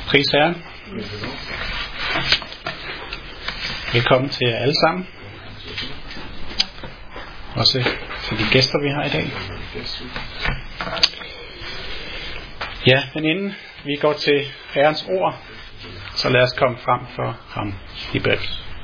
Pris Herren. Velkommen til jer alle sammen. Også til de gæster, vi har i dag. Ja, men inden vi går til Herrens ord, så lad os komme frem for ham i bøn.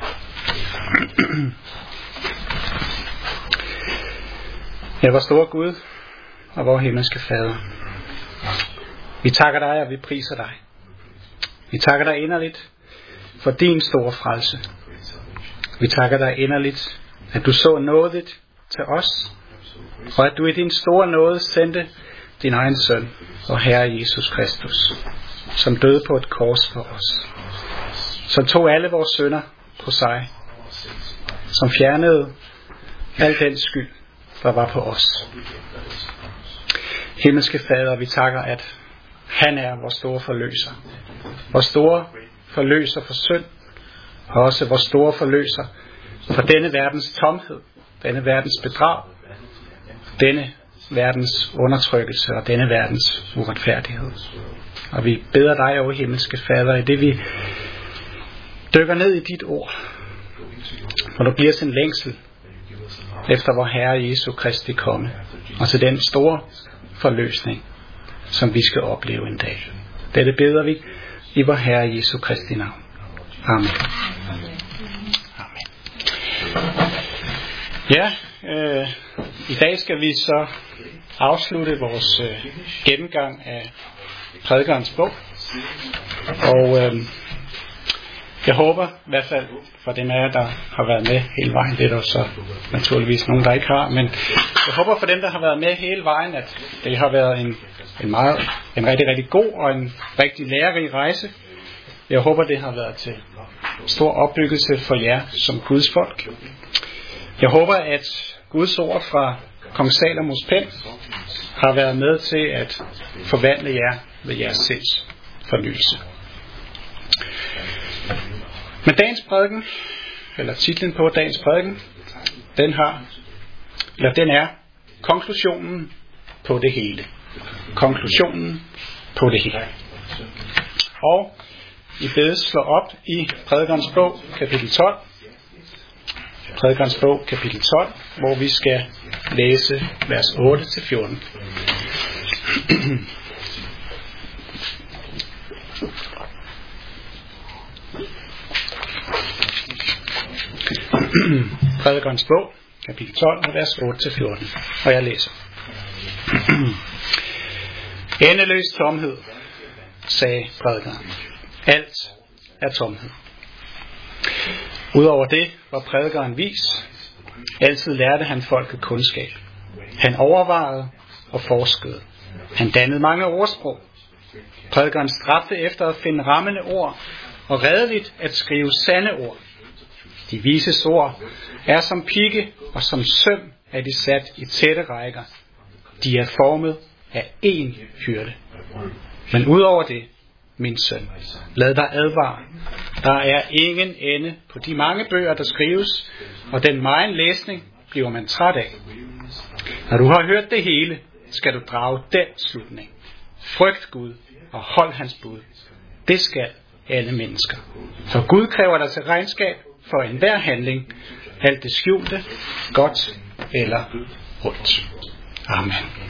Ja, vor store Gud og vor himmelske Fader, vi takker dig, og vi priser dig. Vi takker dig inderligt for din store frelse. Vi takker dig inderligt, at du så nådigt til os, og at du i din store nåde sendte din egen søn og Herre Jesus Kristus, som døde på et kors for os, som tog alle vores synder på sig, som fjernede al den skyld, der var på os. Himmelske Fader, vi takker, at han er vores store forløser. Vores store forløser for synd, og også vores store forløser for denne verdens tomhed, denne verdens bedrag, denne verdens undertrykkelse og denne verdens uretfærdighed. Og vi beder dig, o himmelske Fader, i det vi dykker ned i dit ord, og du bliver sin længsel efter vor Herre Jesu Kristi komme, og til den store forløsning, som vi skal opleve en dag. Dette beder vi i vor Herre Jesu Kristi navn. Amen. Amen. Ja, i dag skal vi så afslutte vores gennemgang af prædikerens bog. Og jeg håber, i hvert fald for dem af jer, der har været med hele vejen, det er der så naturligvis nogen, der ikke har, men jeg håber for dem, der har været med hele vejen, at det har været en rigtig, rigtig god og en rigtig lærerig rejse. Jeg håber, det har været til stor opbyggelse for jer som Guds folk. Jeg håber, at Guds ord fra kong Salomos pen har været med til at forvandle jer ved jeres sinds fornyelse. Men dagens prædiken, eller titlen på dagens prædiken, den er konklusionen på det hele. Konklusionen på det hele. Og I bedes slå op i prædikerens bog, kapitel 12. Prædikerens bog, kapitel 12, hvor vi skal læse vers 8-14. Prædikerens bog, kapitel 12, vers 8-14. Og jeg læser. Endeløs tomhed, sagde prædikeren. Alt er tomhed. Udover det var prædikeren vis. Altid lærte han folket kundskab. Han overvejede og forskede. Han dannede mange ordsprog. Prædikeren stræbte efter at finde rammende ord og redeligt at skrive sande ord. De vises ord er som pigge, og som søm er de sat i tætte rækker. De er formet af én hyrde. Men udover det, min søn, lad dig advare. Der er ingen ende på de mange bøger, der skrives, og den megen læsning bliver man træt af. Når du har hørt det hele, skal du drage den slutning. Frygt Gud og hold hans bud. Det skal alle mennesker. For Gud kræver dig til regnskab for enhver handling, alt det skjulte, godt eller ondt. Amen.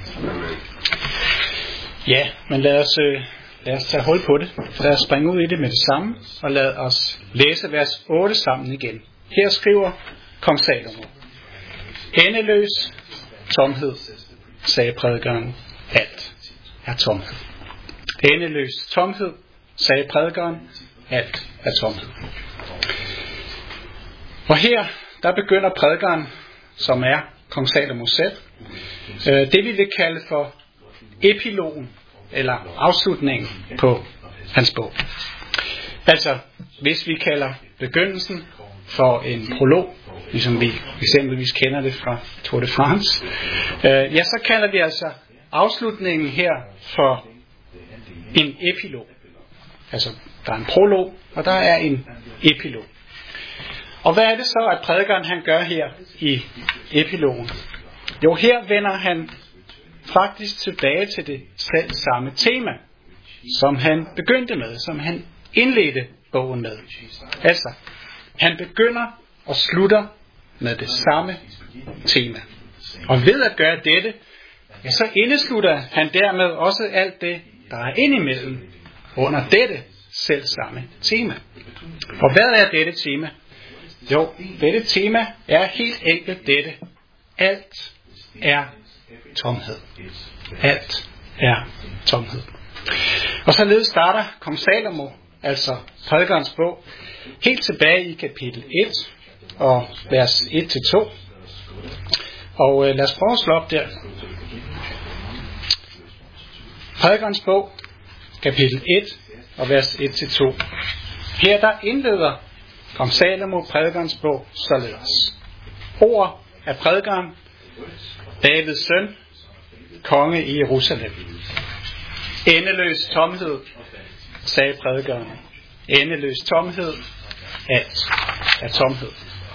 Ja, men lad os tage hul på det. Lad os springe ud i det med det samme, og lad os læse vers 8 sammen igen. Her skriver kong Salomo. Endeløs tomhed, sagde prædikeren. Alt er tomhed. Endeløs tomhed, sagde prædikeren. Alt er tomhed. Og her, der begynder prædikeren, som er kong Salomo selv, det vi vil kalde for epilogen, eller afslutningen på hans bog. Altså, hvis vi kalder begyndelsen for en prolog, ligesom vi eksempelvis kender det fra Tour de France, ja, så kalder vi altså afslutningen her for en epilog. Altså, der er en prolog, og der er en epilog. Og hvad er det så, at prædikeren han gør her i epilogen? Jo, her vender han faktisk tilbage til det selv samme tema. som han begyndte med, som han indledte bogen med. Altså, han begynder og slutter med det samme tema. Og ved at gøre dette, ja, så indeslutter han dermed også alt det, der er indimellem under dette selv samme tema. Og hvad er dette tema? Jo, dette tema er helt enkelt dette. Alt er tomhed. Alt er tomhed. Og således starter kong Salomo, altså prædikerens bog, helt tilbage i kapitel 1 og vers 1-2. Og lad os prøve at slå op der. Prædikerens bog, kapitel 1 og vers 1-2. Her der indleder kong Salomo prædikerens bog således. Ord af prædikeren, Davids søn, konge i Jerusalem. Endeløs tomhed, sagde prædikeren. Endeløs tomhed, alt er tomhed.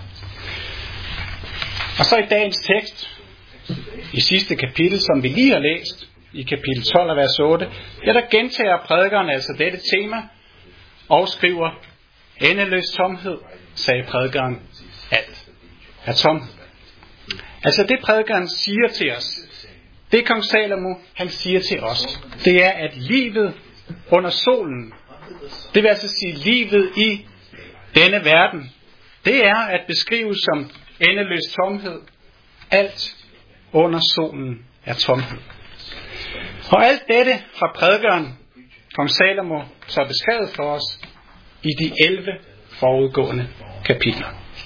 Og så i dagens tekst, i sidste kapitel, som vi lige har læst, i kapitel 12 og vers 8, ja, der gentager prædikeren altså dette tema, og skriver, endeløs tomhed, sagde prædikeren, alt er tomhed. Altså det prædikeren siger til os, det kong Salomo, han siger til os, det er, at livet under solen, det vil altså sige livet i denne verden, det er at beskrive som endeløs tomhed. Alt under solen er tomhed. Og alt dette har prædikeren, kong Salomo, så beskrevet for os i de 11 forudgående kapitler.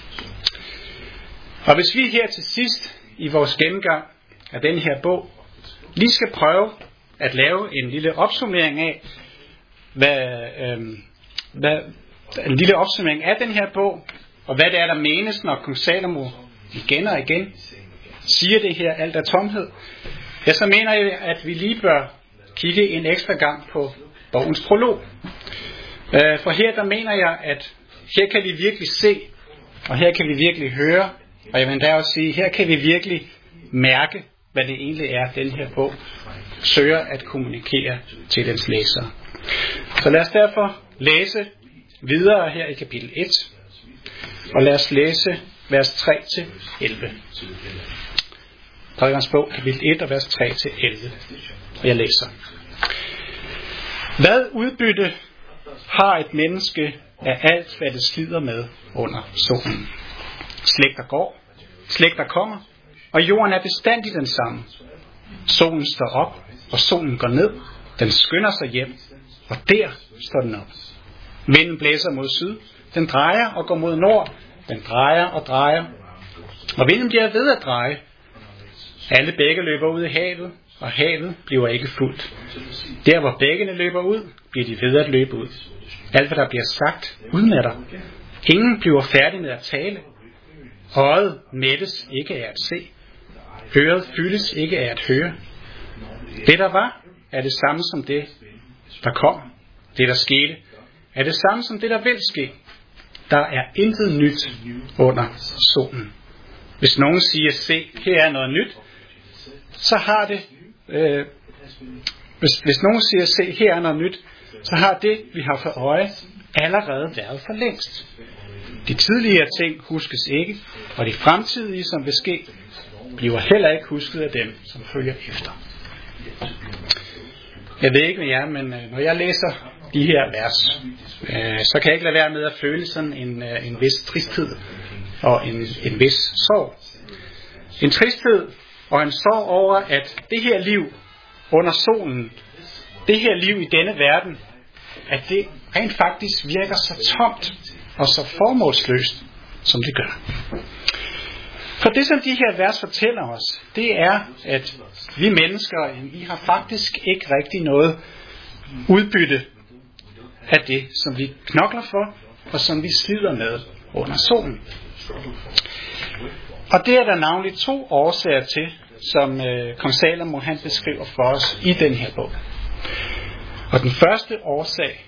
Og hvis vi her til sidst i vores gennemgang af den her bog lige skal prøve at lave en lille opsummering af, en lille opsummering af den her bog, og hvad det er, der menes, når kong Salomo igen og igen siger det her, alt er tomhed, ja, så mener jeg, at vi lige bør kigge en ekstra gang på bogens prolog. For her, der mener jeg, at her kan vi virkelig se, og her kan vi virkelig høre, og jeg vil da også sige, her kan vi virkelig mærke, hvad det egentlig er, den her bog søger at kommunikere til dens læsere. Så lad os derfor læse videre her i kapitel 1, og lad os læse vers 3-11. Prædikerens bog, kapitel 1 og vers 3-11. Og jeg læser. Hvad udbytte har et menneske af alt, hvad det slider med under solen? Slægter går, slægter kommer, og jorden er bestandig den samme. Solen står op, og solen går ned. Den skynder sig hjem, og der står den op. Vinden blæser mod syd. Den drejer og går mod nord. Den drejer og drejer. Og vinden bliver ved at dreje. Alle bække løber ud i havet, og havet bliver ikke fuldt. Der hvor bækkene løber ud, bliver de ved at løbe ud. Alt hvad der bliver sagt, udmatter. Ingen bliver færdig med at tale. Øjet mættes ikke af at se. Øret fyldes ikke af at høre. Det der var, er det samme som det, der kom. Det der skete, er det samme som det der vil ske. Der er intet nyt under solen. Hvis nogen siger, se, her er noget nyt, så har det, hvis nogen siger, se, her er noget nyt, så har det, vi har for øje, allerede været for længst. De tidligere ting huskes ikke, og de fremtidige, som vil ske, bliver heller ikke husket af dem, som følger efter. Jeg ved ikke med jer, men når jeg læser de her vers, så kan jeg ikke lade være med at føle sådan en vis tristhed og en vis sorg. En tristhed og en sorg over, at det her liv under solen, det her liv i denne verden, at det rent faktisk virker så tomt og så formålsløst, som det gør. For det, som de her vers fortæller os, det er, at vi mennesker, vi har faktisk ikke rigtig noget udbytte af det, som vi knokler for, og som vi slider med under solen. Og det er der navnlig 2 årsager til, som kong Salomo han beskriver for os i den her bog. Og den første årsag,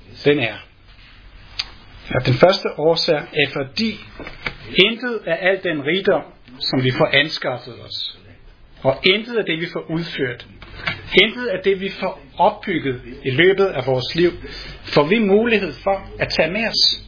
den første årsag er fordi intet af al den rigdom, som vi får anskaffet os, og intet af det, vi får udført, intet af det, vi får opbygget i løbet af vores liv, får vi mulighed for at tage med os.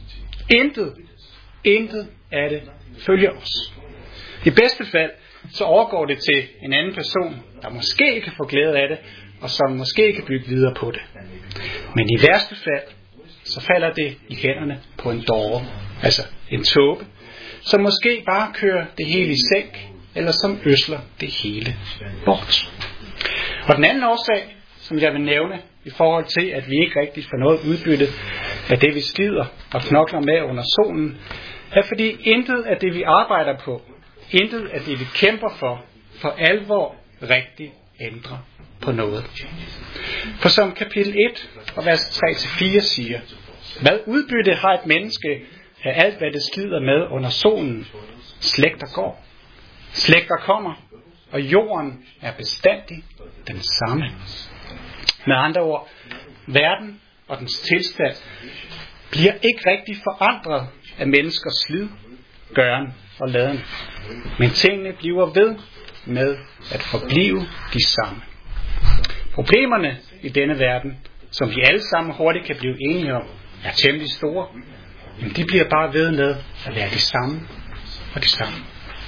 Intet af det følger os. I bedste fald, så overgår det til en anden person, der måske kan få glæde af det, og som måske kan bygge videre på det. Men i værste fald, så falder det i hænderne på en dåre, altså en tåbe, som måske bare kører det hele i sænk, eller som øsler det hele bort. Og den anden årsag, som jeg vil nævne, i forhold til, at vi ikke rigtig får noget udbytte af det, vi slider og knokler med under solen, er fordi intet af det, vi arbejder på, intet af det, vi kæmper for alvor rigtig ændrer på noget. For som kapitel 1 og vers 3-4 siger, hvad udbytte har et menneske af alt, hvad det slider med under solen? Slægter går, slægter kommer, og jorden er bestandig den samme. Med andre ord, verden og dens tilstand bliver ikke rigtig forandret af menneskers slid, gøren og laden. Men tingene bliver ved med at forblive de samme. Problemerne i denne verden, som vi alle sammen hurtigt kan blive enige om, er temmelig store, men de bliver bare ved med at være de samme og de samme.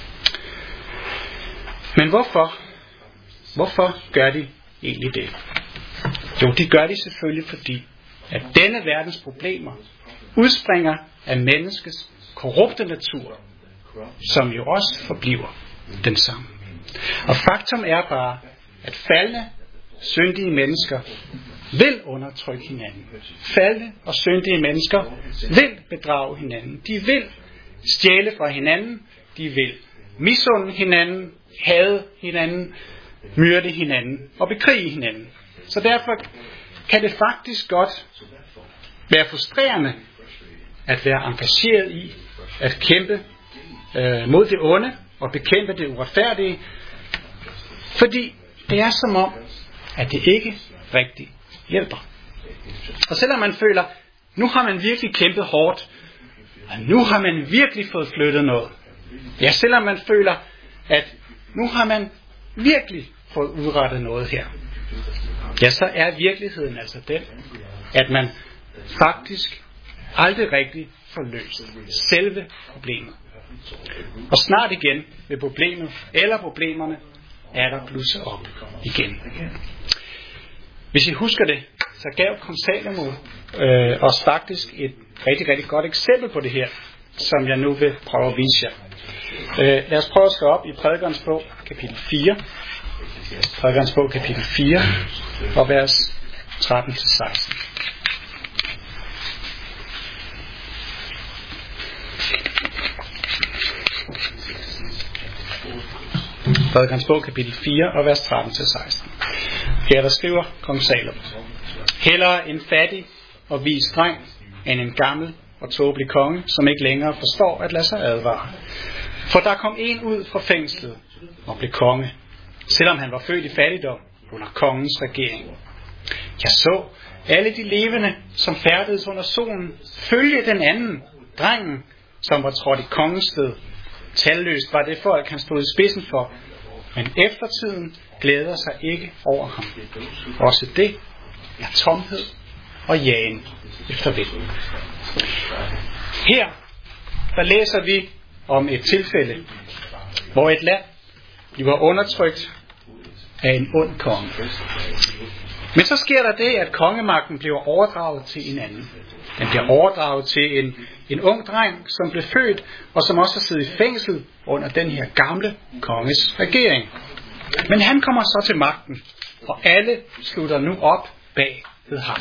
Men hvorfor gør de egentlig det? Jo, de gør det selvfølgelig fordi, at denne verdens problemer udspringer af menneskets korrupte natur, som jo også forbliver den samme. Og faktum er bare, at faldne, syndige mennesker vil undertrykke hinanden. Faldne og syndige mennesker vil bedrage hinanden. De vil stjæle fra hinanden. De vil misunde hinanden, hade hinanden, myrde hinanden og bekrige hinanden. Så derfor kan det faktisk godt være frustrerende at være engageret i at kæmpe mod det onde og bekæmpe det uretfærdige, fordi det er som om, at det ikke rigtig hjælper. Og selvom man føler, nu har man virkelig kæmpet hårdt, og nu har man virkelig fået flyttet noget, ja, selvom man føler, at nu har man virkelig fået udrettet noget her, ja, så er virkeligheden altså den, at man faktisk aldrig rigtig får løst selve problemet. Og snart igen vil problemet eller problemerne er der blusset op igen. Hvis I husker det, så gav Kong Salomo os faktisk et rigtig, rigtig godt eksempel på det her, som jeg nu vil prøve at vise jer. Lad os prøve at slå op i Prædikernes bog, kapitel 4. Prædikernes bog, kapitel 4, og vers 13-16. Prædikernes bog, kapitel 4, og vers 13-16. Her der skriver kong Salomo: hellere en fattig og vis dreng, end en gammel og tåbelig konge, som ikke længere forstår at lade sig advare. For der kom en ud fra fængslet og blev konge, selvom han var født i fattigdom under kongens regering. Jeg så alle de levende, som færdedes under solen, følge den anden, drengen, som var trådt i kongens sted. Talløst var det folk, han stod i spidsen for, men eftertiden glæder sig ikke over ham. Også det er tomhed og jagen efter vinden. Her der læser vi om et tilfælde, hvor et land bliver undertrykt af en ond konge. Men så sker der det, at kongemagten bliver overdraget til en anden. Den bliver overdraget til en ung dreng, som blev født, og som også har siddet i fængsel under den her gamle konges regering. Men han kommer så til magten, og alle slutter nu op bag ved ham.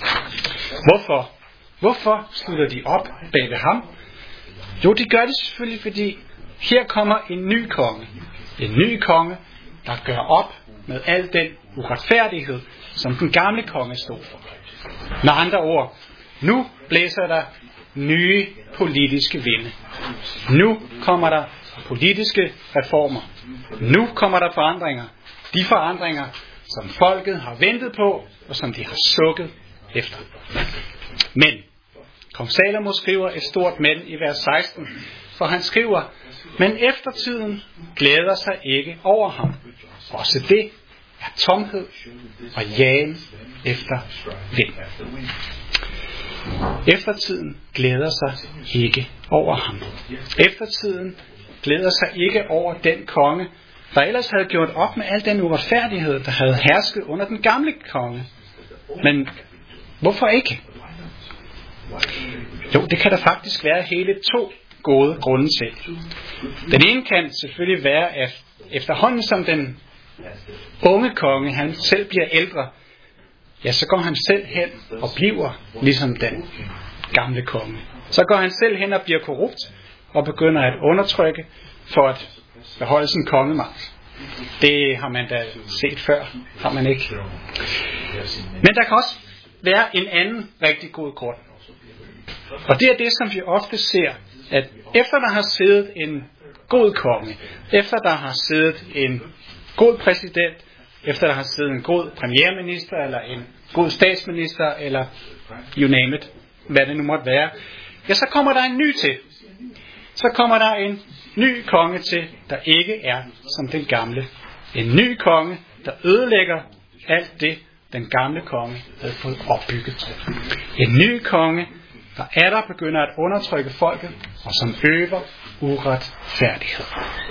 Hvorfor slutter de op bag ved ham? Jo, de gør det selvfølgelig, fordi her kommer en ny konge. En ny konge, der gør op med al den uretfærdighed, som den gamle konge stod for. Med andre ord, nu blæser der nye politiske vinde. Nu kommer der politiske reformer. Nu kommer der forandringer. De forandringer, som folket har ventet på, og som de har sukket efter. Men kong Salomo skriver et stort men i vers 16, for han skriver: men eftertiden glæder sig ikke over ham. Også det er tomhed og jagen efter vind. Eftertiden glæder sig ikke over ham. Eftertiden glæder sig ikke over den konge, der ellers havde gjort op med al den uretfærdighed, der havde hersket under den gamle konge. Men hvorfor ikke? Jo, det kan der faktisk være hele 2 gode grunde til. Den ene kan selvfølgelig være, at efterhånden som den unge konge, han selv bliver ældre, ja, så går han selv hen og bliver ligesom den gamle konge. Så går han selv hen og bliver korrupt og begynder at undertrykke for at beholde sin kongemagt. Det har man da set før, har man ikke? Men der kan også være en anden rigtig god grund. Og det er det, som vi ofte ser, at efter der har siddet en god konge, efter der har siddet en god præsident, efter der har siddet en god premierminister, eller en god statsminister, eller you name it, hvad det nu måtte være, ja, så kommer der en ny til. Så kommer der en ny konge til, der ikke er som den gamle. En ny konge, der ødelægger alt det, den gamle konge havde fået opbygget. En ny konge, der atter begynder at undertrykke folket, og som øver uretfærdighed.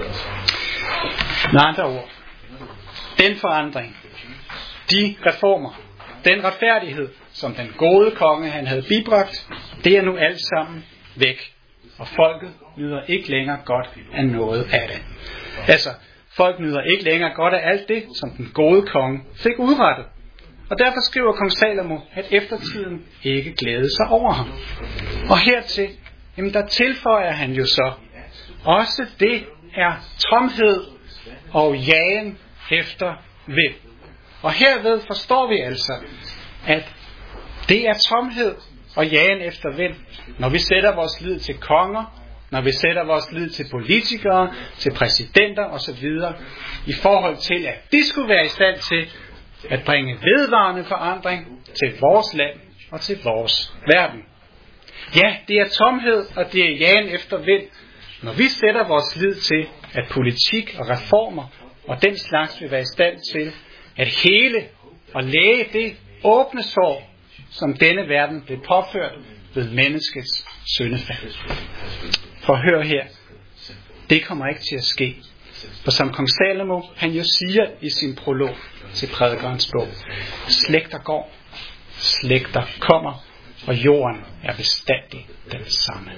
Med andre ord, den forandring, de reformer, den retfærdighed, som den gode konge han havde bibragt, det er nu alt sammen væk. Og folket nyder ikke længere godt af noget af det. Altså, folk nyder ikke længere godt af alt det, som den gode konge fik udrettet. Og derfor skriver kong Salomo, at eftertiden ikke glædede sig over ham. Og hertil, jamen der tilføjer han jo så, også det er tomhed og jagen efter vind. Og herved forstår vi altså, at det er tomhed og jagen efter vind, når vi sætter vores lid til konger, når vi sætter vores lid til politikere, til præsidenter osv., i forhold til, at de skulle være i stand til at bringe vedvarende forandring til vores land og til vores verden. Ja, det er tomhed, og det er jagen efter vind, når vi sætter vores lid til, at politik og reformer og den slags vil være i stand til at hele og læge det åbne sår, som denne verden blev påført ved menneskets syndefald. For hør her, det kommer ikke til at ske. For som kong Salomo, han jo siger i sin prolog til prædikerens bog, slægter går, slægter kommer, og jorden er bestandig den samme.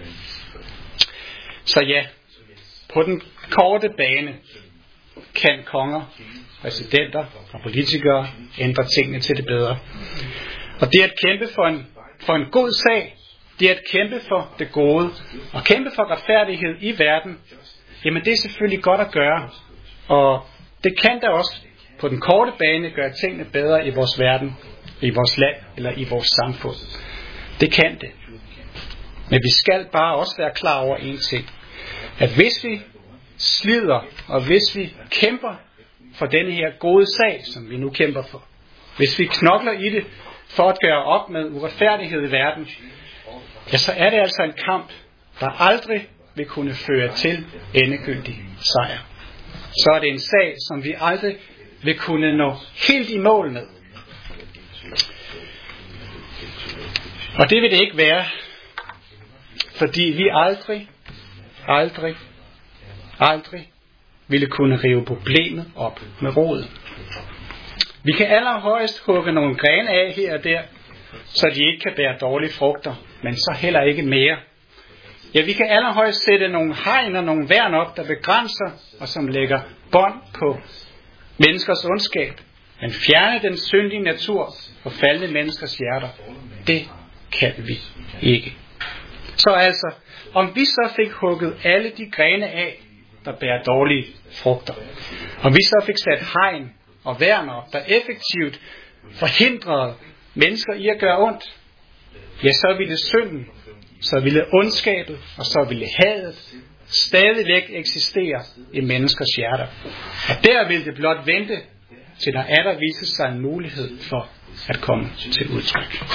Så ja, på den korte bane kan konger, præsidenter og politikere ændre tingene til det bedre. Og det at kæmpe for en god sag, det at kæmpe for det gode, og kæmpe for retfærdighed i verden, jamen det er selvfølgelig godt at gøre. Og det kan da også på den korte bane gøre tingene bedre i vores verden, i vores land eller i vores samfund. Det kan det. Men vi skal bare også være klar over en ting. At hvis vi slider, og hvis vi kæmper for denne her gode sag, som vi nu kæmper for, hvis vi knokler i det for at gøre op med uretfærdighed i verden, ja, så er det altså en kamp, der aldrig vil kunne føre til endegyldig sejr. Så er det en sag, som vi aldrig vil kunne nå helt i mål med. Og det vil det ikke være, fordi vi aldrig ville kunne rive problemet op med roden. Vi kan allerhøjst hugge nogle grene af her og der, så de ikke kan bære dårlige frugter, men så heller ikke mere. Ja, vi kan allerhøjst sætte nogle hegn og nogle værn op, der begrænser og som lægger bånd på menneskers ondskab, men fjerne den syndige natur og faldne menneskers hjerter, det kan vi ikke. Så altså, om vi så fik hugget alle de grene af, der bærer dårlige frugter, om vi så fik sat hegn og værn op, der effektivt forhindrede mennesker i at gøre ondt, ja, så ville synden, så ville ondskabet og så ville hadet stadigvæk eksistere i menneskers hjerter. Og der ville det blot vente, til der atter viser sig en mulighed for at komme til udtryk.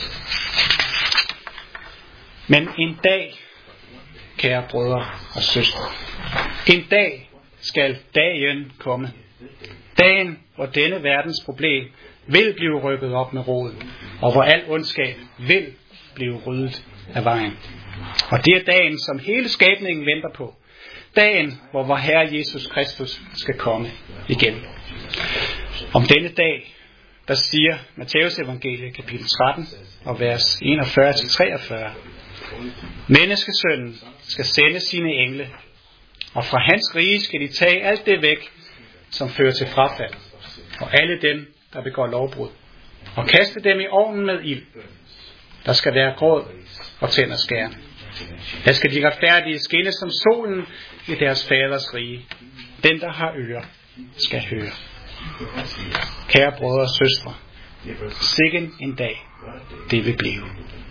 Men en dag, kære brødre og søstre, en dag skal dagen komme, Dagen, hvor denne verdens problem vil blive rykket op med roden, og hvor al ondskab vil blive ryddet af vejen. Og det er dagen, som hele skabningen venter på. Dagen, hvor vor Herre Jesus Kristus skal komme igen. Om denne dag, der siger Matthæus evangeliet kapitel 13 og vers 41-43. Menneskesønnen skal sende sine engle, og fra hans rige skal de tage alt det væk, som fører til frafald, og alle dem, der begår lovbrud, og kaste dem i ovnen med ild. Der skal være gråd og tænderskæren. Der skal de retfærdige skinne som solen i deres faders rige. Den, der har ører, skal høre. Kære brødre og søstre, sikken en dag, det vil blive.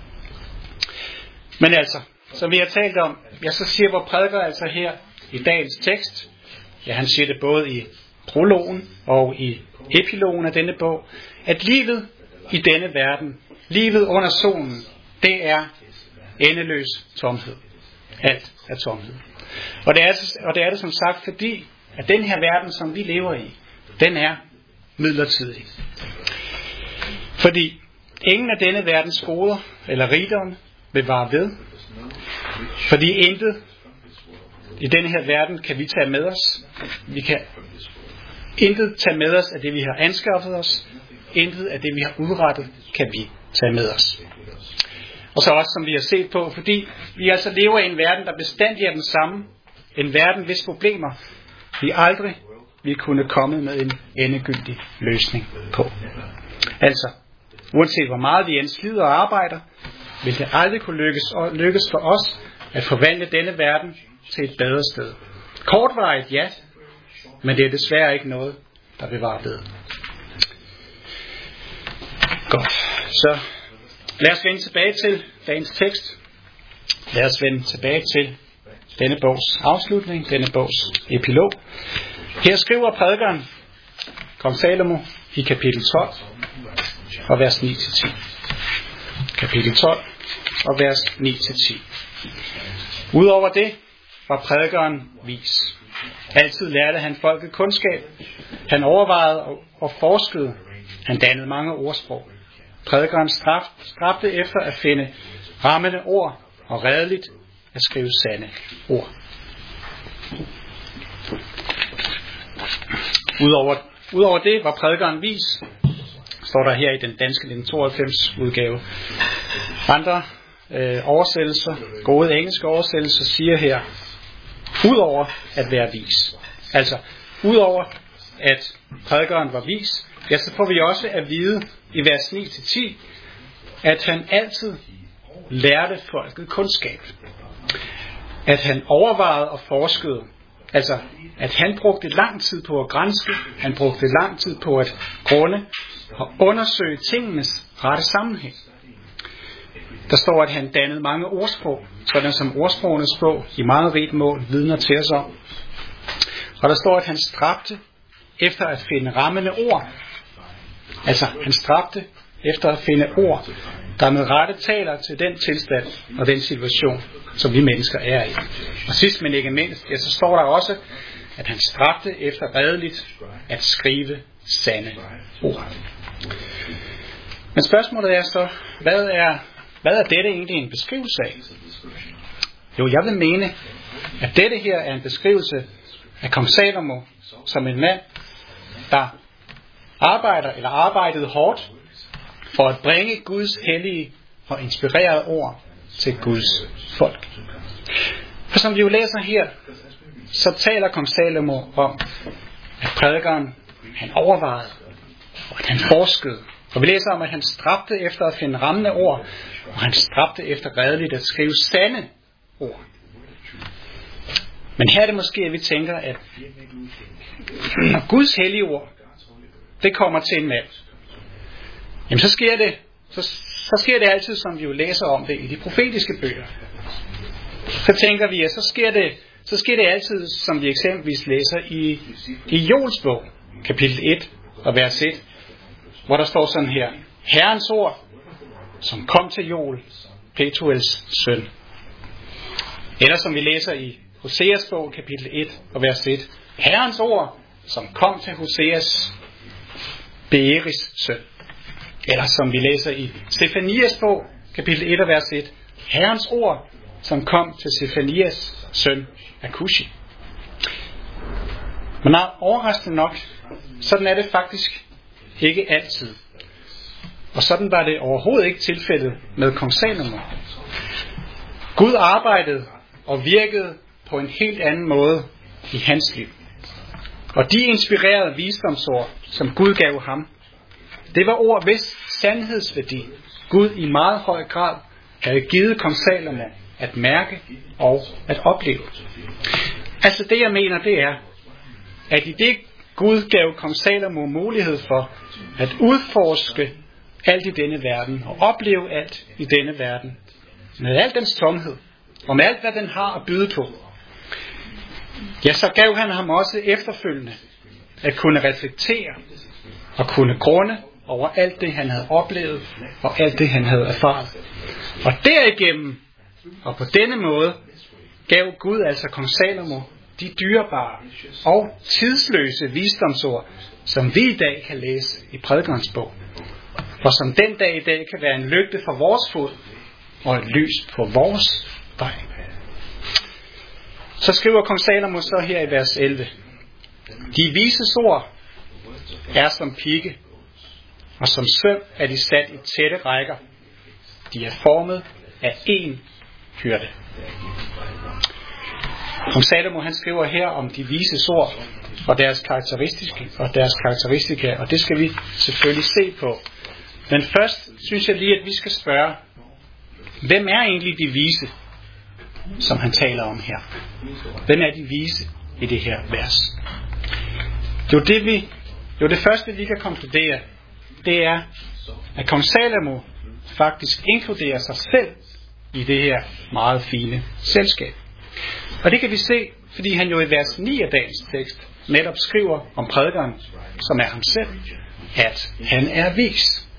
Men altså, som vi har talt om, så siger vor prædiker altså her i dagens tekst, han siger det både i prologen og i epilogen af denne bog, at livet i denne verden, livet under solen, det er endeløs tomhed. Alt er tomhed. Og det er det som sagt, fordi at den her verden, som vi lever i, den er midlertidig. Fordi ingen af denne verdens goder eller rigdomme vil vare ved. Fordi intet i denne her verden kan vi tage med os. Vi kan intet tage med os af det, vi har anskaffet os. Intet af det, vi har udrettet, kan vi tage med os. Og så også, som vi har set på, fordi vi altså lever i en verden, der bestandig er den samme. En verden, hvis problemer vi aldrig vil kunne komme med en endegyldig løsning på. Altså, uanset hvor meget vi end slider og arbejder, vil det aldrig kunne lykkes for os at forvandle denne verden til et bedre sted. Kortvarigt, ja, men det er desværre ikke noget, der vil vare ved. Godt, så lad os vende tilbage til dagens tekst. Lad os vende tilbage til denne bogs afslutning, denne bogs epilog. Her skriver prædikeren, kong Salomo, i kapitel 12 og vers 9-10. Kapitel 12 og vers 9-10. Udover det var prædikeren vis. Altid lærte han folket kundskab. Han overvejede og forskede. Han dannede mange ordsprog. Prædikeren stræbte efter at finde rammende ord og redeligt at skrive sande ord. Udover det var prædikeren vis, står der her i den danske 1992 udgave. Andre oversættelser, gode engelske oversættelser, siger her, udover at være vis. Altså, udover at prædikeren var vis, så får vi også at vide i vers 9-10, at han altid lærte folket kundskab. At han overvejede og forskede. Altså, at han brugte lang tid på at granske, han brugte lang tid på at grunde og undersøge tingenes rette sammenhæng. Der står, at han dannede mange ordsprog, sådan som ordsprogenes bog i meget rigt mål vidner til os om. Og der står, at han stræbte efter at finde rammende ord. Altså, han stræbte efter at finde ord, der med rette taler til den tilstand og den situation, som vi mennesker er i. Og sidst men ikke mindst, så står der også, at han stræbte efter redeligt at skrive sande ord. Men spørgsmålet er så, hvad er dette egentlig en beskrivelse af? Jo, jeg vil mene, at dette her er en beskrivelse af kong Salomo som en mand, der arbejdede hårdt for at bringe Guds hellige og inspirerede ord til Guds folk. For som vi jo læser her, så taler kong Salomo om, at prædikeren, han overvejede, og at han forskede. Og vi læser om, at han stræbte efter at finde rammende ord, og han stræbte efter redeligt at skrive sande ord. Men her er det måske, at vi tænker, at når Guds hellige ord, det kommer til en mand, jamen så sker det altid, som vi jo læser om det i de profetiske bøger. Så tænker vi, at så sker det altid, som vi eksempelvis læser i Joels bog, kapitel 1 og vers 1, hvor der står sådan her: Herrens ord, som kom til Joel, Petuels søn. Eller som vi læser i Hoseas bog, kapitel 1 og vers 1, Herrens ord, som kom til Hoseas, Beeris søn. Eller som vi læser i Sefanias bog, kapitel 1 og vers 1, Herrens ord, som kom til Sefanias søn Akushi. Men overraskende nok, sådan er det faktisk ikke altid. Og sådan var det overhovedet ikke tilfældet med kong Salomo. Gud arbejdede og virkede på en helt anden måde i hans liv. Og de inspirerede visdomsord, som Gud gav ham, det var ord, hvis sandhedsværdi Gud i meget høj grad havde givet kong Salomo at mærke og at opleve. Altså det jeg mener, det er, at i det Gud gav kong Salomo mulighed for at udforske alt i denne verden og opleve alt i denne verden, med al dens tomhed og med alt hvad den har at byde på, ja, så gav han ham også efterfølgende at kunne reflektere og kunne grunde over alt det han havde oplevet og alt det han havde erfaret. Og derigennem og på denne måde gav Gud altså kong Salomo de dyrebare og tidsløse visdomsord, som vi i dag kan læse i Prædikernes bog, og som den dag i dag kan være en lygte for vores fod og et lys på vores vej. Så skriver kong Salomo så her i vers 11: De vises ord er som pigge, og som søm er de sat i tætte rækker. De er formet af én hyrde. Kong Salomo han skriver her om de vises ord og deres karakteristika, og det skal vi selvfølgelig se på. Men først synes jeg lige, at vi skal spørge, hvem er egentlig de vise, som han taler om her? Hvem er de vise i det her vers? Det første vi kan konkludere, det er, at kong Salomo faktisk inkluderer sig selv i det her meget fine selskab. Og det kan vi se, fordi han jo i vers 9 af dagens tekst netop skriver om prædikeren, som er ham selv, at han er vis.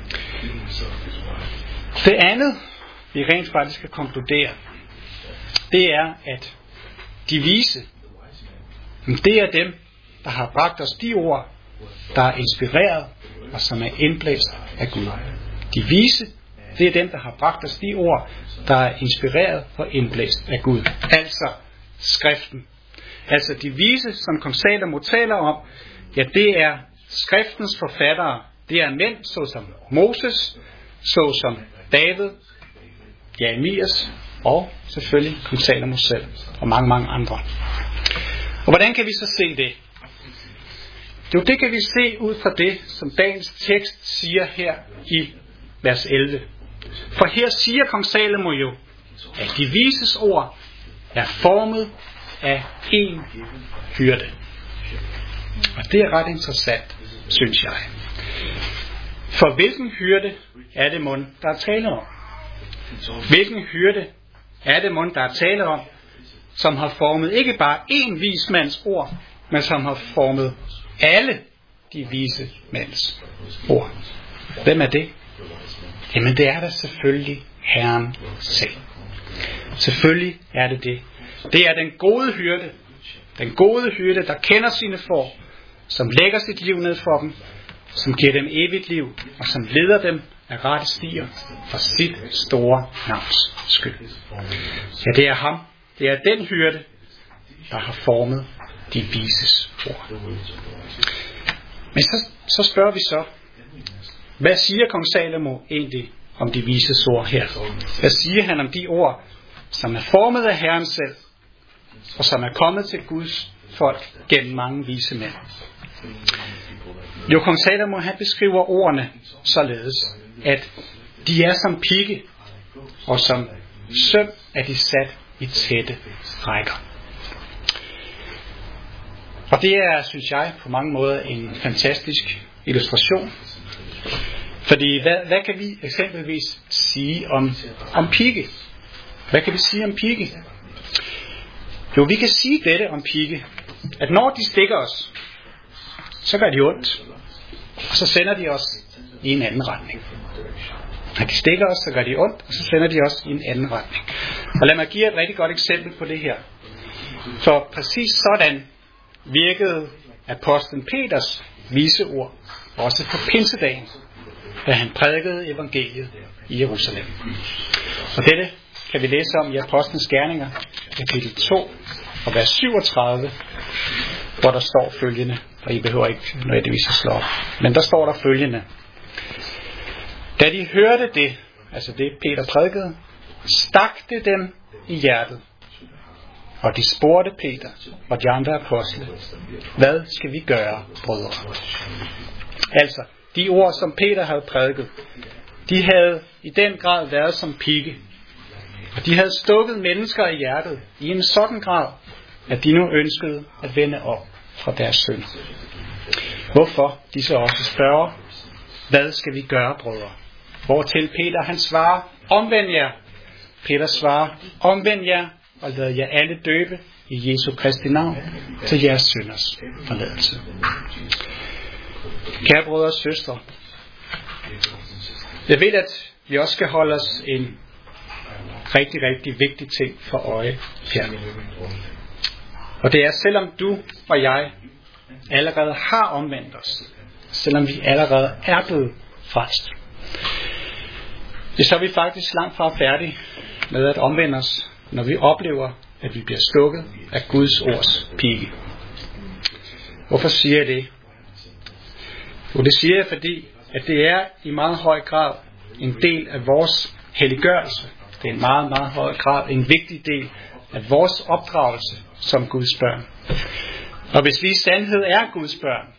Det andet, vi rent faktisk kan konkludere, det er, at de vise, det er dem, der har bragt os de ord, der er inspireret og som er indblæst af Gud. De vise, det er dem, der har bragt os de ord, der er inspireret og indblæst af Gud. Altså skriften. Altså de vise, som kong Salomo taler om, ja, det er skriftens forfattere. Det er mænd såsom Moses, såsom David, Jeremias og selvfølgelig kong Salomo selv og mange, mange andre. Og hvordan kan vi så se det? Jo, det kan vi se ud fra det, som dagens tekst siger her i vers 11. For her siger kong Salomo jo, at de vises ord er formet af én hyrde. Og det er ret interessant, synes jeg. For hvilken hyrde er det mon, der er tale om? Hvilken hyrde er det mon, der er tale om, som har formet ikke bare én vismands ord, men som har formet alle de vise mænds ord? Hvem er det? Jamen det er da selvfølgelig Herren selv. Selvfølgelig er det det. Det er den gode hyrde. Den gode hyrde, der kender sine får, som lægger sit liv ned for dem, som giver dem evigt liv, og som leder dem af rette stier for sit store navns skyld. Ja, det er ham. Det er den hyrde, der har formet de vises ord. Men så spørger vi så, hvad siger kong Salomo egentlig om de vises ord her? Hvad siger han om de ord, som er formet af Herren selv, og som er kommet til Guds folk gennem mange vise mænd? Jo, kong Salomo han beskriver ordene således, at de er som pigge, og som søm er de sat i tætte rækker. Og det er, synes jeg, på mange måder en fantastisk illustration. Fordi hvad kan vi eksempelvis sige om pigge? Hvad kan vi sige om pigge? Jo, vi kan sige dette om pigge, at når de stikker os, så gør de ondt, og så sender de os i en anden retning. Når de stikker os, så gør de ondt, og så sender de os i en anden retning. Og lad mig give et rigtig godt eksempel på det her. For præcis sådan virkede apostlen Peters vise ord, også på pinsedagen, da han prædikede evangeliet i Jerusalem. Og dette kan vi læse om i Apostlenes Gerninger, kapitel 2, og vers 37, hvor der står følgende, og I behøver ikke nødvendigvis at slå op, men der står der følgende: Da de hørte det, altså det Peter prædikede, stak det dem i hjertet, og de spurgte Peter og de andre apostle, hvad skal vi gøre, brødre? Altså, de ord, som Peter havde prædiket, de havde i den grad været som pigge, og de havde stukket mennesker i hjertet i en sådan grad, at de nu ønskede at vende op fra deres synd. Hvorfor de så også spørger, hvad skal vi gøre, brødre? Hvortil Peter han svarer, omvend jer. Peter svarer, omvend jer og lad jer alle døbe i Jesu Kristi navn til jeres synders forladelse. Kære brødre og søstre, jeg ved, at vi også skal holde os en rigtig, rigtig vigtig ting for øje her. Og det er, selvom du og jeg allerede har omvendt os, selvom vi allerede er blevet frelst, så er vi faktisk langt fra færdige med at omvende os, når vi oplever, at vi bliver stukket af Guds ords pigge. Hvorfor siger jeg det? Jo, det siger jeg, fordi at det er i meget høj grad en del af vores helliggørelse. Det er en meget, meget høj grad en vigtig del af vores opdragelse som Guds børn. Og hvis vi i sandhed er Guds børn,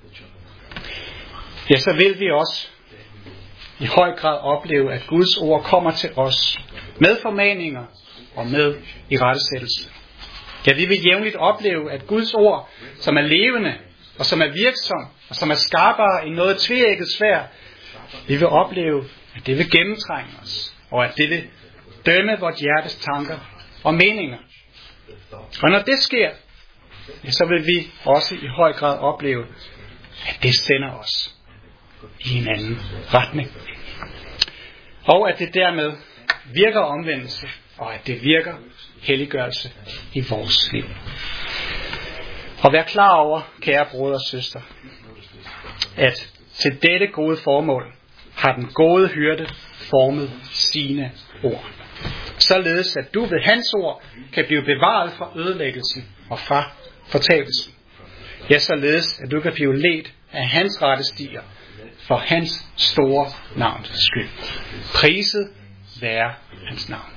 ja, så vil vi også i høj grad opleve, at Guds ord kommer til os med formaninger og med irettesættelse. Ja, vi vil jævnligt opleve, at Guds ord, som er levende og som er virksom og som er skarpere end noget tveægget sværd, vi vil opleve, at det vil gennemtrænge os, og at det vil dømme vores hjertes tanker og meninger. Og når det sker, ja, så vil vi også i høj grad opleve, at det sender os i en anden retning. Og at det dermed virker omvendelse, og at det virker helliggørelse i vores liv. Og vær klar over, kære brødre og søstre, at til dette gode formål har den gode hyrde formet sine ord, således at du ved hans ord kan blive bevaret fra ødelæggelsen og fra fortabelsen. Ja, således at du kan blive ledt af hans rette stier for hans store navns skyld. Priset være hans navn.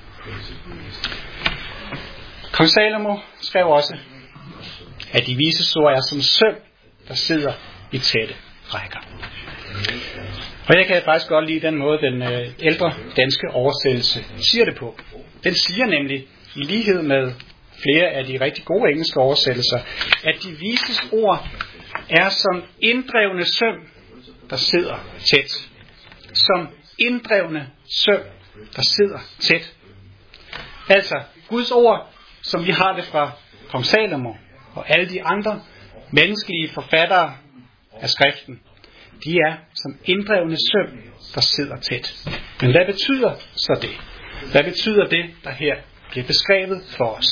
Kong Salomo skrev også, at de vises ord er som søm, der sidder i tætte rækker. Og jeg kan faktisk godt lide den måde, den ældre danske oversættelse siger det på. Den siger nemlig, i lighed med flere af de rigtig gode engelske oversættelser, at de vises ord er som inddrevne søm, der sidder tæt. Som inddrevne søm, der sidder tæt. Altså, Guds ord, som vi har det fra kong Salomo og alle de andre menneskelige forfattere af skriften, de er som inddrevne søm, der sidder tæt. Men hvad betyder så det? Hvad betyder det, der her bliver beskrevet for os?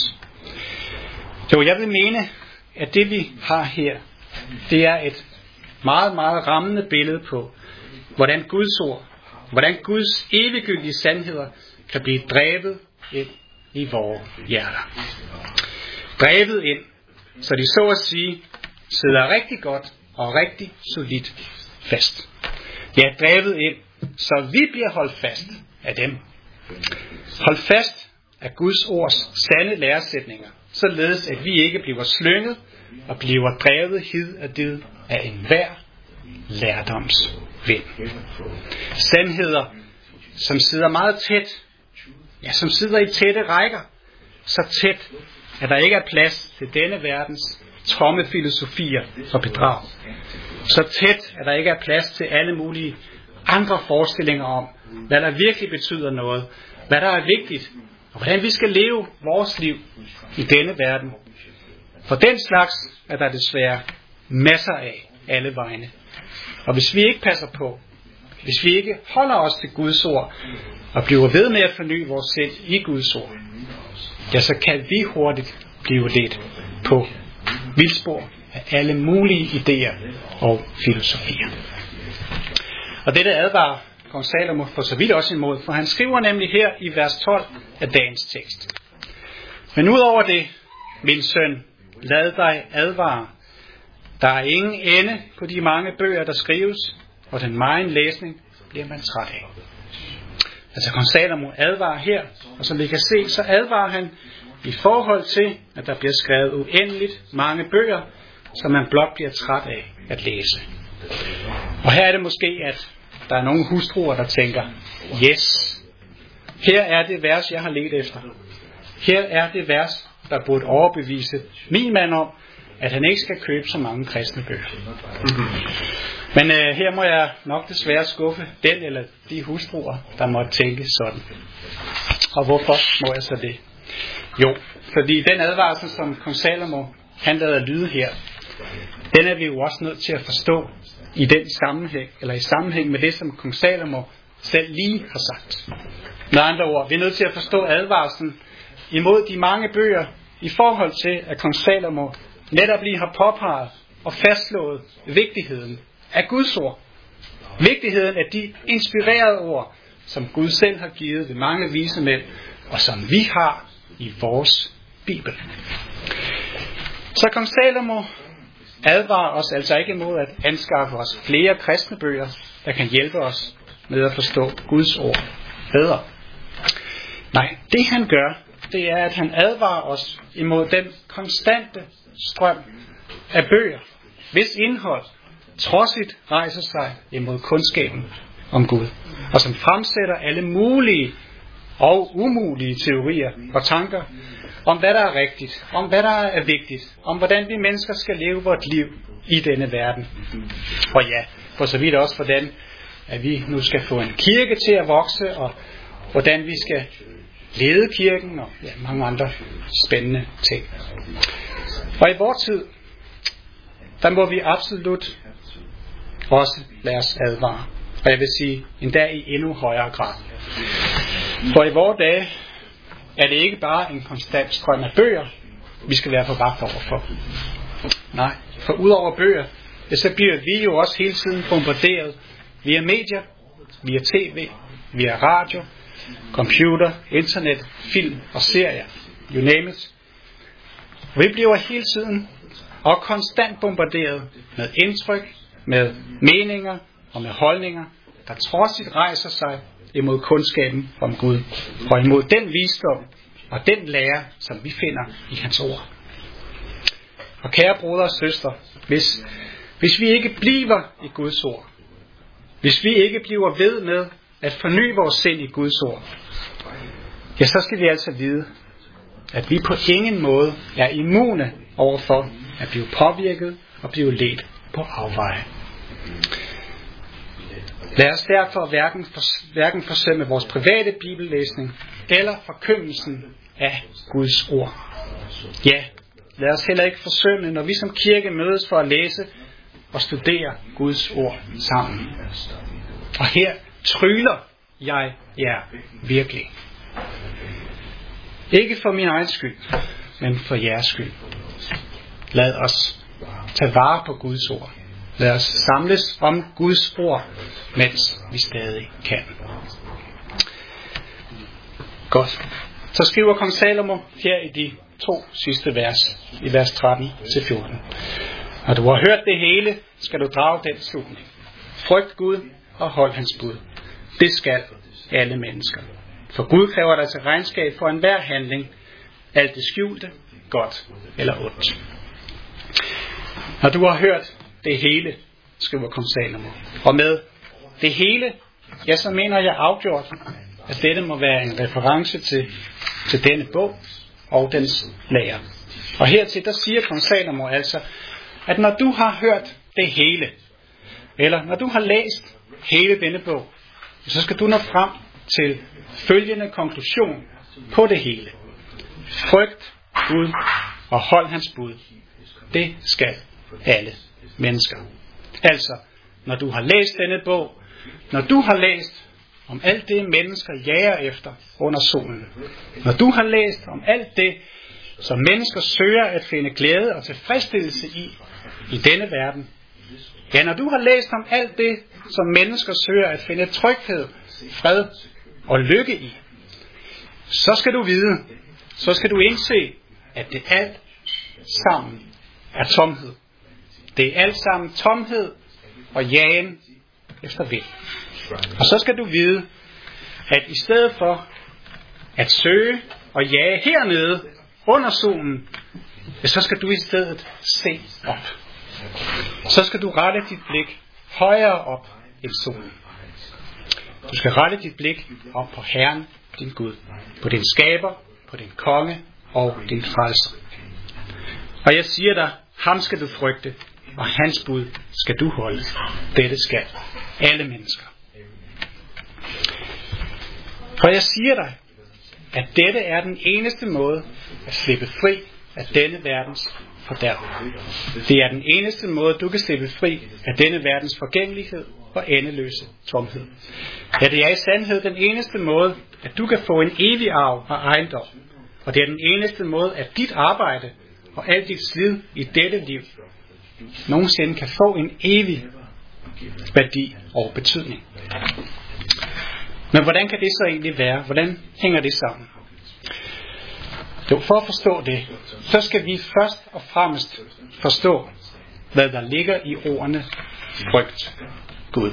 Jo, jeg vil mene, at det vi har her, det er et meget, meget rammende billede på, hvordan Guds ord, hvordan Guds eviggyldige sandheder kan blive drevet ind i vores hjerter. Drevet ind, så de så at sige sidder rigtig godt og rigtig solidt fast. Ja, drevet ind, så vi bliver holdt fast af dem. Hold fast af Guds ords sande læresætninger, således at vi ikke bliver slynget og bliver drevet hid og did af enhver lærdomsvind. Sandheder, som sidder meget tæt, ja, som sidder i tætte rækker, så tæt, at der ikke er plads til denne verdens tomme filosofier og bedrag. Så tæt, at der ikke er plads til alle mulige andre forestillinger om, hvad der virkelig betyder noget, hvad der er vigtigt, og hvordan vi skal leve vores liv i denne verden. For den slags er der desværre masser af alle vegne. Og hvis vi ikke passer på, hvis vi ikke holder os til Guds ord, og bliver ved med at forny vores sind i Guds ord, ja, så kan vi hurtigt blive ledt på vildspor af alle mulige idéer og filosofier. Og dette advarer kong Salomo for så vidt også imod, for han skriver nemlig her i vers 12 af dagens tekst. Men udover det, min søn, lad dig advare. Der er ingen ende på de mange bøger, der skrives, og den megen læsning bliver man træt af. Altså kong Salomo advarer her, og som vi kan se, så advarer han i forhold til, at der bliver skrevet uendeligt mange bøger, som man blot bliver træt af at læse. Og her er det måske, at der er nogle hustruer, der tænker, yes, her er det vers, jeg har ledt efter. Her er det vers, der burde overbevise min mand om, at han ikke skal købe så mange kristne bøger. Men her må jeg nok desværre skuffe den eller de hustruer, der måtte tænke sådan. Og hvorfor må jeg så det? Jo, fordi den advarsel, som kong Salomo han lader lyde her, den er vi jo også nødt til at forstå i den sammenhæng, eller i sammenhæng med det, som kong Salomo selv lige har sagt. Med andre ord, vi er nødt til at forstå advarslen imod de mange bøger, i forhold til, at kong Salomo netop lige har påpeget og fastslået vigtigheden af Guds ord. Vigtigheden af de inspirerede ord, som Gud selv har givet ved mange vise mænd, og som vi har i vores Bibel. Så kong Salomo advarer os altså ikke imod at anskaffe os flere kristne bøger, der kan hjælpe os med at forstå Guds ord bedre. Nej, det han gør, det er, at han advarer os imod den konstante strøm af bøger, hvis indhold trodsigt rejser sig imod kundskaben om Gud, og som fremsætter alle mulige og umulige teorier og tanker om, hvad der er rigtigt, om hvad der er vigtigt, om hvordan vi mennesker skal leve vort liv i denne verden. Og ja, for så vidt også hvordan, at vi nu skal få en kirke til at vokse, og hvordan vi skal lede kirken, og ja, mange andre spændende ting. Og i vores tid, der må vi absolut også lade os advare. Og jeg vil sige, endda i endnu højere grad. For i vores dage er det ikke bare en konstant strøm af bøger, vi skal være på vagt overfor. Nej, for udover bøger, så bliver vi jo også hele tiden bombarderet via medier, via tv, via radio, computer, internet, film og serier. You name it. Vi bliver hele tiden og konstant bombarderet med indtryk, med meninger og med holdninger, der trodsigt rejser sig imod kundskaben om Gud, og imod den visdom og den lære, som vi finder i hans ord. Og kære brødre og søstre, hvis vi ikke bliver i Guds ord, hvis vi ikke bliver ved med at forny vores sind i Guds ord, ja, så skal vi altså vide, at vi på ingen måde er immune overfor at blive påvirket og blive ledt på afveje. Lad os derfor hverken forsømme vores private bibellæsning eller forkyndelsen af Guds ord. Ja, lad os heller ikke forsømme, når vi som kirke mødes for at læse og studere Guds ord sammen. Og her tryller jeg jer virkelig. Ikke for min egen skyld, men for jeres skyld. Lad os tage vare på Guds ord. Lad os samles om Guds ord, mens vi stadig kan. Godt. Så skriver kong Salomo her i de 2 sidste vers, i vers 13-14. Når du har hørt det hele, skal du drage den slutning. Frygt Gud og hold hans bud. Det skal alle mennesker. For Gud kræver dig til regnskab for enhver handling, alt det skjulte, godt eller ondt. Når du har hørt det hele, skriver kong Salomo, og med det hele, ja, så mener jeg afgjort, at dette må være en reference til denne bog og dens lære. Og hertil, der siger kong Salomo altså, at når du har hørt det hele, eller når du har læst hele denne bog, så skal du nå frem til følgende konklusion på det hele. Frygt Gud og hold hans bud. Det skal alle mennesker. Altså, når du har læst denne bog, når du har læst om alt det, mennesker jager efter under solen, når du har læst om alt det, som mennesker søger at finde glæde og tilfredsstillelse i i denne verden. Ja, når du har læst om alt det, som mennesker søger at finde tryghed, fred og lykke i, så skal du indse, at det alt sammen er tomhed. Det er alt sammen tomhed og jagen efter vind. Og så skal du vide, at i stedet for at søge og jage hernede under solen, så skal du i stedet se op. Så skal du rette dit blik højere op end solen. Du skal rette dit blik op på Herren, din Gud, på din skaber, på din konge og din frelser. Og jeg siger dig, ham skal du frygte, og hans bud skal du holde. Dette skal alle mennesker. For jeg siger dig, at dette er den eneste måde at slippe fri af denne verdens fordærv. Det er den eneste måde, du kan slippe fri af denne verdens forgængelighed og endeløse tomhed. Ja, det er i sandhed den eneste måde, at du kan få en evig arv og ejendom. Og det er den eneste måde, at dit arbejde og alt dit slid i dette liv nogensinde kan få en evig værdi og betydning. Men hvordan kan det så egentlig være? Hvordan hænger det sammen? Jo, for at forstå det, så skal vi først og fremmest forstå, hvad der ligger i ordene frygt Gud.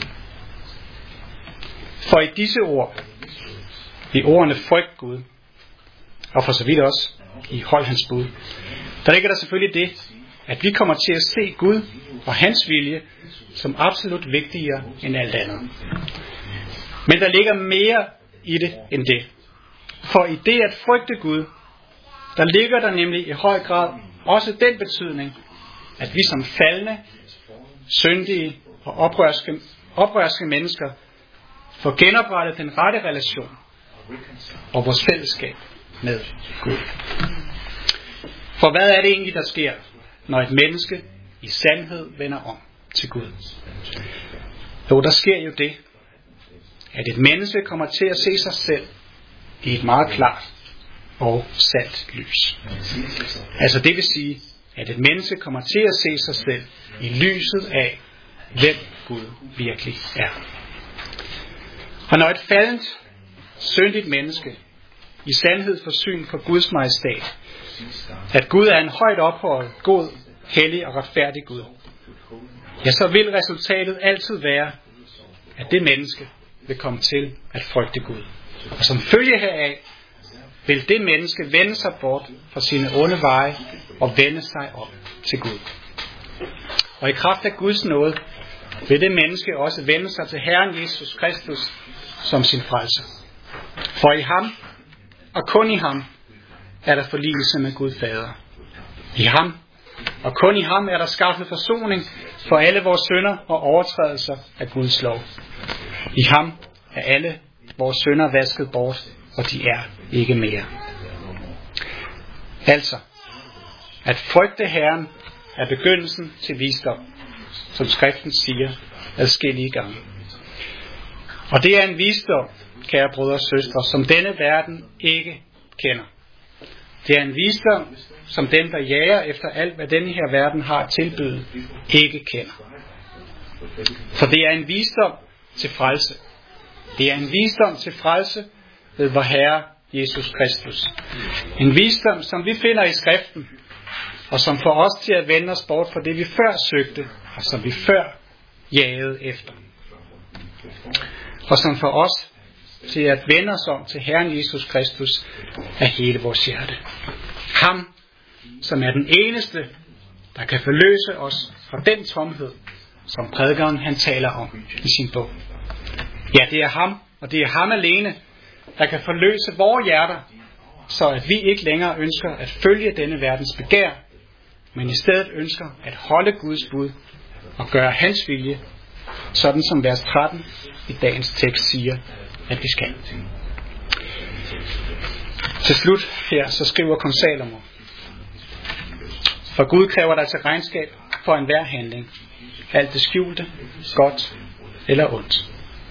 For i disse ord, i ordene frygt Gud, og for så vidt også i hold hans bud, der ligger der selvfølgelig det, at vi kommer til at se Gud og hans vilje som absolut vigtigere end alt andet. Men der ligger mere i det end det. For i det at frygte Gud, der ligger der nemlig i høj grad også den betydning, at vi som faldne, syndige og oprørske mennesker får genoprettet den rette relation og vores fællesskab med Gud. For hvad er det egentlig, der sker, når et menneske i sandhed vender om til Gud? Jo, der sker jo det, at et menneske kommer til at se sig selv i et meget klart og sandt lys. Altså det vil sige, at et menneske kommer til at se sig selv i lyset af, hvem Gud virkelig er. Og når et faldent, syndigt menneske i sandhed får syn for Guds majestæt, at Gud er en højt ophøjet, god, hellig og retfærdig Gud, ja, så vil resultatet altid være, at det menneske vil komme til at frygte Gud. Og som følge heraf vil det menneske vende sig bort fra sine onde veje og vende sig op til Gud. Og i kraft af Guds nåde vil det menneske også vende sig til Herren Jesus Kristus som sin frelser. For i ham, og kun i ham, er der forligelse med Gud Fader. I ham, og kun i ham, er der skaffet forsoning for alle vores synder og overtrædelser af Guds lov. I ham er alle vores synder vasket bort, og de er ikke mere. Altså, at frygte Herren er begyndelsen til visdom, som skriften siger adskillige gange. Og det er en visdom, kære brødre og søstre, som denne verden ikke kender. Det er en visdom, som dem, der jager efter alt, hvad denne her verden har at tilbyde, ikke kender. For det er en visdom til frelse. Det er en visdom til frelse ved vor Herre Jesus Kristus. En visdom, som vi finder i skriften, og som får os til at vende os bort fra det, vi før søgte, og som vi før jagede efter. Og som får os til at vende os om til Herren Jesus Kristus af hele vores hjerte. Ham, som er den eneste, der kan forløse os fra den tomhed, som prædikeren han taler om i sin bog. Ja, det er ham, og det er ham alene, der kan forløse vores hjerter, så at vi ikke længere ønsker at følge denne verdens begær, men i stedet ønsker at holde Guds bud og gøre hans vilje, sådan som vers 13 i dagens tekst siger, at vi skal. Til slut her, så skriver kong Salomo: For Gud kræver dig til regnskab for enhver handling, alt det skjulte, godt eller ondt.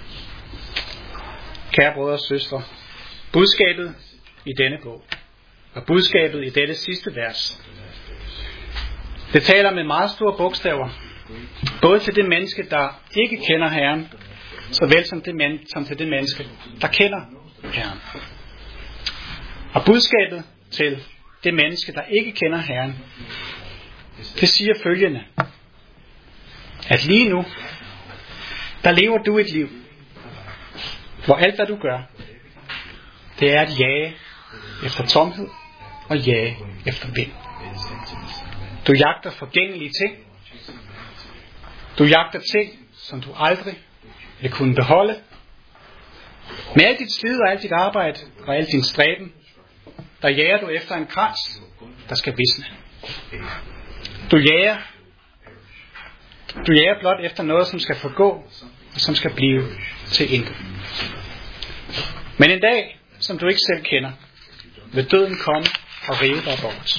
Kære brødre og søstre, budskabet i denne bog, og budskabet i dette sidste vers, Det taler med meget store bogstaver, både til det menneske, der ikke kender Herren, såvel som til det menneske, der kender Herren. Og budskabet til det menneske, der ikke kender Herren, det siger følgende, at lige nu, der lever du et liv, hvor alt hvad du gør, det er at jage efter tomhed og jage efter vind. Du jagter forgængelige ting. Du jagter ting, som du aldrig vil kunne beholde. Med alt dit slid og alt dit arbejde og al din stræben, der jager du efter en krans, der skal visne. Du jager blot efter noget, som skal forgå, og som skal blive til intet. Men en dag, som du ikke selv kender, vil døden komme og rive dig bort.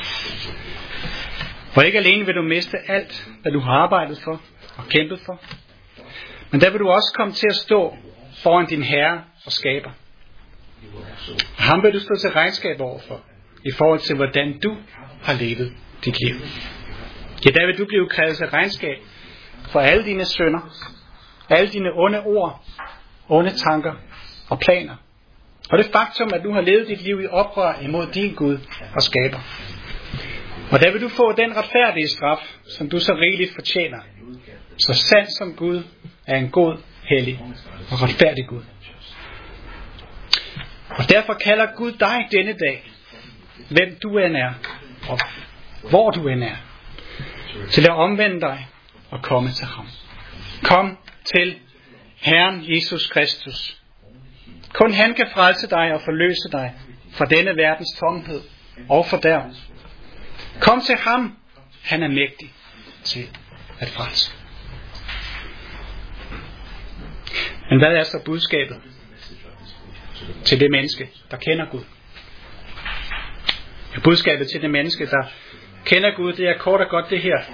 Og ikke alene vil du miste alt, hvad du har arbejdet for og kæmpet for, men der vil du også komme til at stå foran din Herre og Skaber. Og ham vil du stå til regnskab overfor, i forhold til hvordan du har levet dit liv. Ja, der vil du blive krævet til regnskab for alle dine synder, alle dine onde ord, onde tanker og planer. Og det faktum, at du har levet dit liv i oprør imod din Gud og Skaber. Og der vil du få den retfærdige straf, som du så rigeligt fortjener. Så sand som Gud er en god, hellig og retfærdig Gud. Og derfor kalder Gud dig denne dag, hvem du end er, og hvor du end er, til at omvende dig og komme til ham. Kom til Herren Jesus Kristus. Kun han kan frelse dig og forløse dig fra denne verdens tomhed og fordærv. Kom til ham, han er mægtig til at frelse. Men hvad er så budskabet til det menneske, der kender Gud? Ja, budskabet til det menneske, der kender Gud, det er kort og godt det her.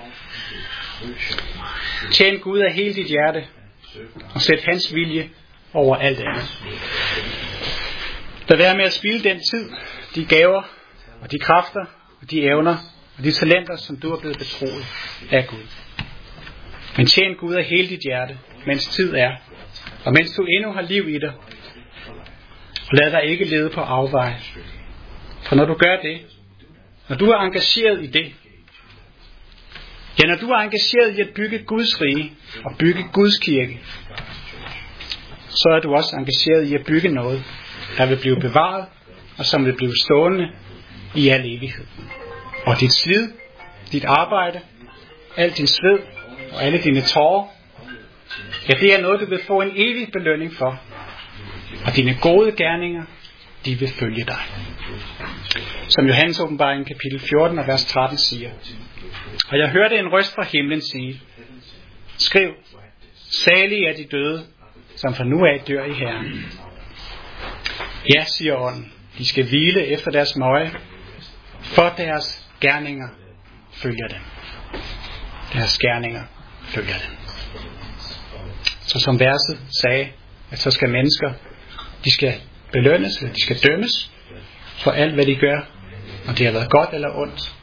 Tjen Gud af hele dit hjerte, og sæt hans vilje over alt andet. Lad være med at spilde den tid, de gaver, og de kræfter, og de evner, og de talenter, som du er blevet betroet af Gud. Men tjen Gud af hele dit hjerte, mens tid er, og mens du endnu har liv i dig. Og lad dig ikke lede på afveje. For når du gør det, når du er engageret i det, ja, når du er engageret i at bygge Guds rige og bygge Guds kirke, så er du også engageret i at bygge noget, der vil blive bevaret, og som vil blive stående i al evighed. Og dit slid, dit arbejde, al din sved og alle dine tårer, ja, det er noget, du vil få en evig belønning for. Og dine gode gerninger, de vil følge dig. Som Johannes åbenbaring kapitel 14 og vers 13 siger. Og jeg hørte en røst fra himlen sige, skriv, salige er de døde, som fra nu af dør i Herren. Ja, siger ånden, de skal hvile efter deres møje, for deres gerninger følger dem. Deres gerninger følger dem. Så som verset sagde, at så skal mennesker, de skal belønnes, eller de skal dømmes for alt, hvad de gør, om det har været godt eller ondt.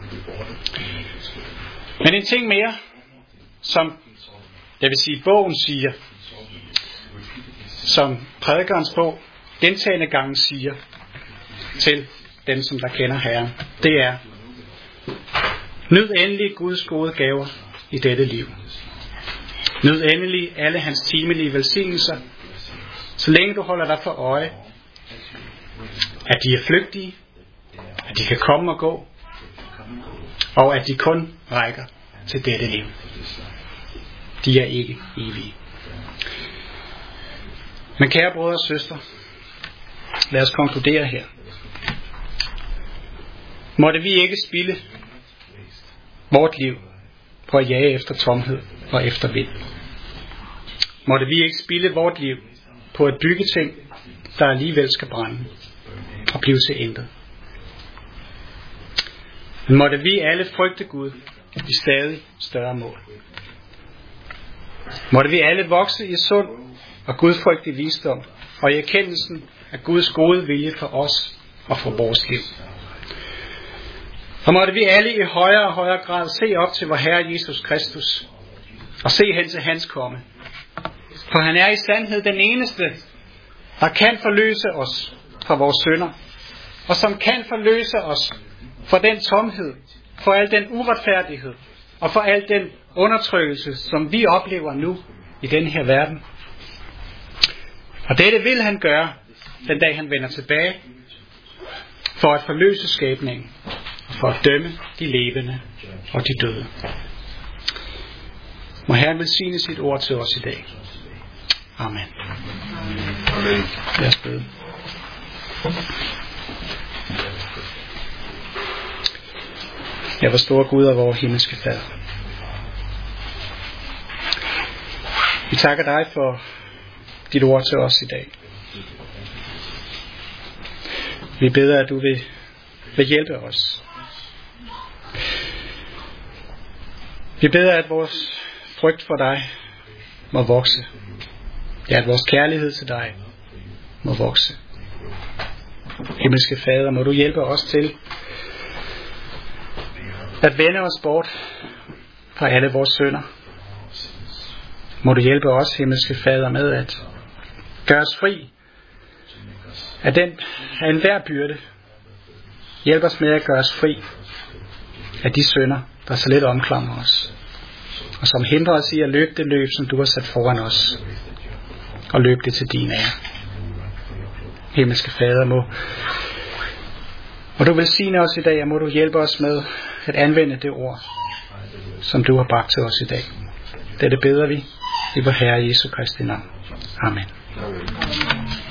Men en ting mere, som jeg vil sige, bogen siger, som prædikerens bog gentagne gange siger til dem, som der kender Herren, det er, nyd endelig Guds gode gaver i dette liv. Nyd endelig alle hans timelige velsignelser, så længe du holder dig for øje, at de er flygtige, at de kan komme og gå, og at de kun rækker til dette liv. De er ikke evige. Men kære brødre og søstre, lad os konkludere her. Måtte vi ikke spilde vort liv på at jage efter tomhed og efter vind. Måtte vi ikke spilde vort liv på at bygge ting, der alligevel skal brænde og blive til intet. Men måtte vi alle frygte Gud i stadig større mål. Måtte vi alle vokse i sund og gudfrygtig visdom og i erkendelsen af Guds gode vilje for os og for vores liv. Og måtte vi alle i højere og højere grad se op til vor Herre Jesus Kristus, og se hen til hans komme. For han er i sandhed den eneste, der kan forløse os fra vores synder, og som kan forløse os for den tomhed, for al den uretfærdighed, og for al den undertrykkelse, som vi oplever nu i den her verden. Og dette vil han gøre, den dag han vender tilbage, for at forløse skæbningen, og for at dømme de levende og de døde. Må Herren velsigne sit ord til os i dag. Amen. Lad os bede. Ja, hvor stor Gud og vor himmelske Fader. Vi takker dig for dit ord til os i dag. Vi beder, at du vil hjælpe os. Vi beder, at vores frygt for dig må vokse. Ja, at vores kærlighed til dig må vokse. Himmelske Fader, må du hjælpe os til at vende os bort fra alle vores synder. Må du hjælpe os, himmelske Fader, med at gøre os fri af enhver byrde. Hjælp os med at gøre os fri af de synder, der så lidt omklamrer os, og som hindrer os i at løbe det løb, som du har sat foran os, og løbe det til din ære. Himmelske Fader, må du velsigne os i dag, og må du hjælpe os med at anvende det ord, som du har bragt til os i dag. Dette beder vi i vor Herre Jesu Kristi navn. Amen.